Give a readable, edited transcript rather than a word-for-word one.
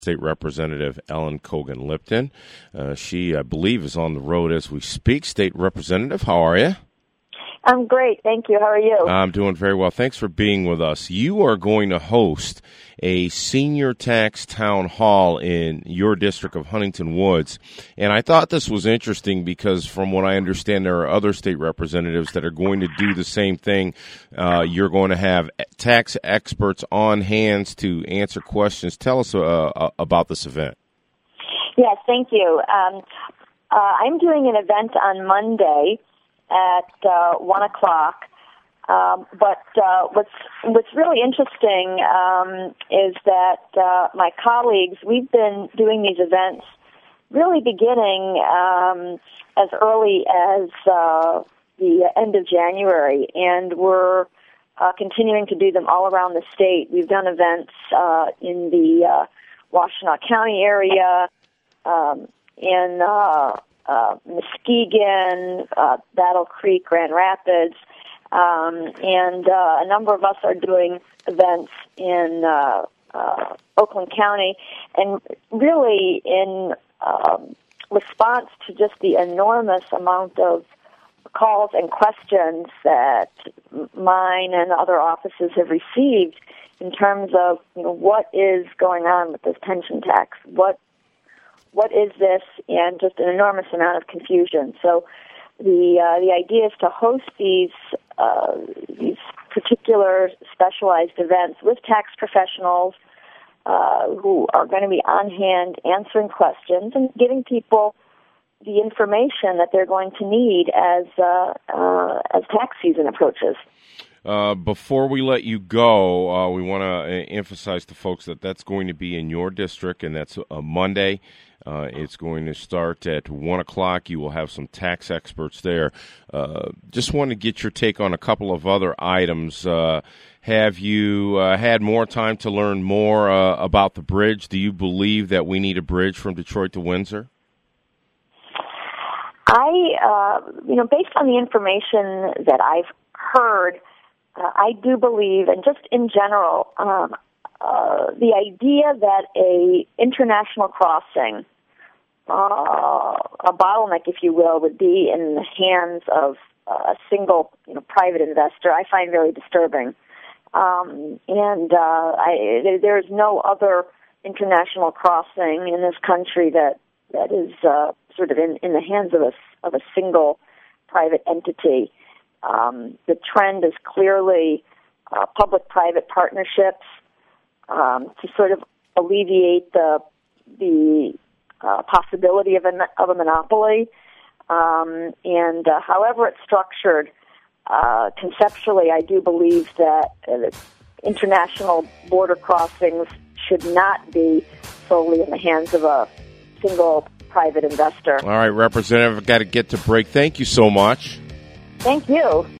State Representative Ellen Kogan-Lipton. She, I believe, is on the road as we speak. State Representative, how are you? I'm great, thank you. How are you? I'm doing very well. Thanks for being with us. You are going to host a senior tax town hall in your district of Huntington Woods. And I thought this was interesting because from what I understand, there are other state representatives that are going to do the same thing. You're going to have tax experts on hand to answer questions. Tell us about this event. Yes, thank you. I'm doing an event on Monday at 1 o'clock. But what's really interesting is that my colleagues, we've been doing these events really beginning as early as the end of January, and we're continuing to do them all around the state. We've done events in the Washtenaw County area, in Muskegon, Battle Creek, Grand Rapids, and a number of us are doing events in Oakland County, and really in response to just the enormous amount of calls and questions that mine and other offices have received in terms of, what is going on with this pension tax, what is this, and just an enormous amount of confusion. So the idea is to host these particular specialized events with tax professionals who are going to be on hand answering questions and giving people the information that they're going to need as tax season approaches. Before we let you go, we want to emphasize to folks that that's going to be in your district, and that's a Monday. It's going to start at 1 o'clock. You will have some tax experts there. Just want to get your take on a couple of other items. Have you had more time to learn more about the bridge? Do you believe that we need a bridge from Detroit to Windsor? Based on the information that I've heard, I do believe, and just in general, the idea that a international crossing, a bottleneck, if you will, would be in the hands of a single, private investor, I find very disturbing. There's no other international crossing in this country that is sort of in the hands of a single private entity. The trend is clearly public-private partnerships to sort of alleviate the possibility of a monopoly. And however it's structured, conceptually, I do believe that international border crossings should not be solely in the hands of a single private investor. All right, Representative, I've got to get to break. Thank you so much. Thank you.